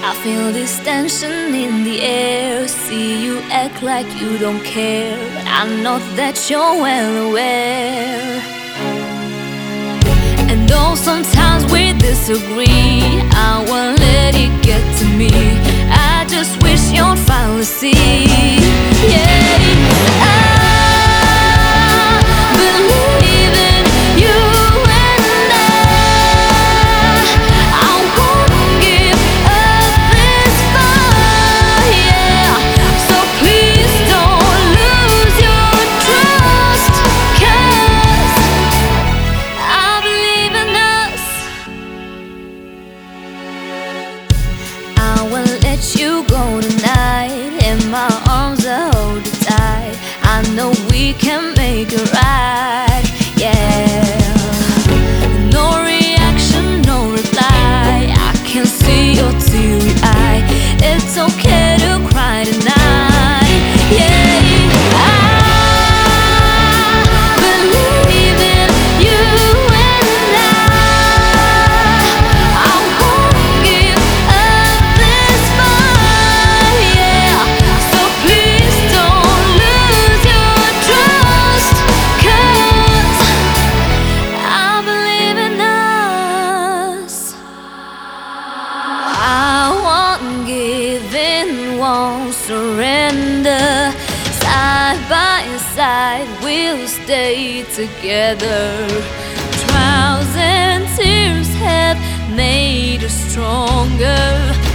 I feel this tension in the air. See you act like you don't care, but I know that you're well aware. And though sometimes we disagree, I won't let it get to me. I just wish you'd finally see. Yeah, I believe in you and I won't give up this fight. Yeah, so please don't lose your trust, 'cause I believe in us. I won't let you go tonight. In my arms I hold you tight. I know we can make it right. Yeah. No reaction, no reply. I can see your teary eye. It's okay to cry tonight. Yeah. I believe in you and I won't give up this fight. Yeah. So please don't lose your trust, 'cause I believe in us. I won't give in, won't surrender. Side by side we'll stay together. Trials and tears have made us stronger.